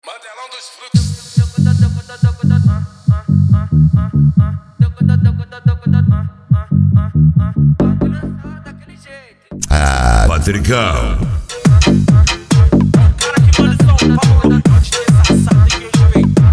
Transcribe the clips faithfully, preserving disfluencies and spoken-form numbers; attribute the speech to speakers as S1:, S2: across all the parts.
S1: Mandelão dos frutos.
S2: Ah, Patricão.
S1: Cara que manda em São Paulo, pode ter essa safada que eu respeito.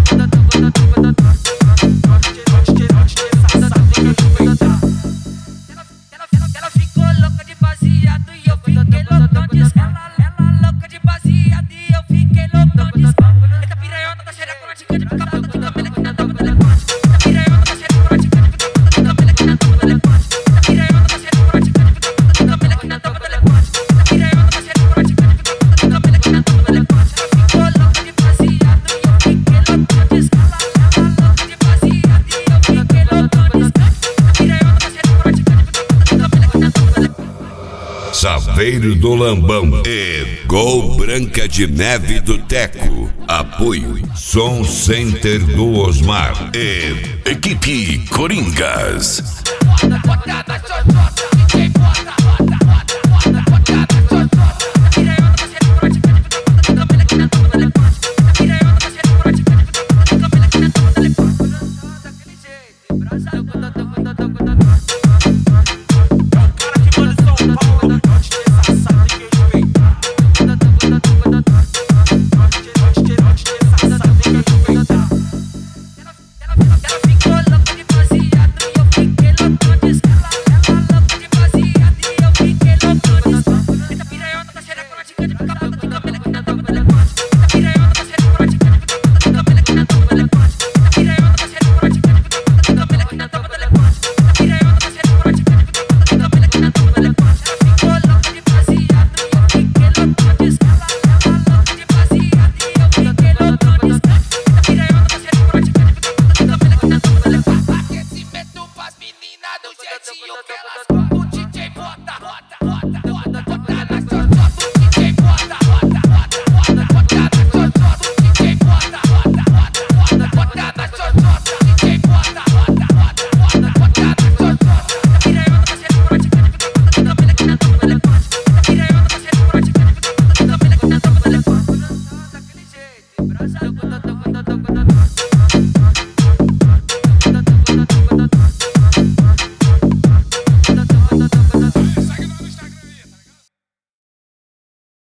S1: Pode ter, pode ter, pode ter essa safada que eu respeito.
S3: Ela ficou louca de baseado e eu fiquei loucão de escala. Ela louca de baseado e eu fiquei loucão de escala. Eita piranhona da xereca na tica de ficar puta de cabelo aqui na tampa do elefante. Eita piranhona da xereca na tica de ficar puta de cabelo aqui na tampa do elefante. Eita piranhona da xereca na tica de ficar puta de cabelo aqui na tampa do elefante. Eita piranhona da xereca na tica de ficar puta de cabelo aqui na tampa do elefante. Ela ficou louca de baseado e eu fiquei loucão de escala. Ela louca de baseado e eu fiquei loucão de escala. Eita piranhona da xereca na tica de ficar puta de cabelo aqui na tampa do elefante.
S2: Saveiro do Lambão e Gol Branca de Neve do Teco. Apoio Som Center do Osmar e Equipe Coringas.
S3: Bota na xoxota.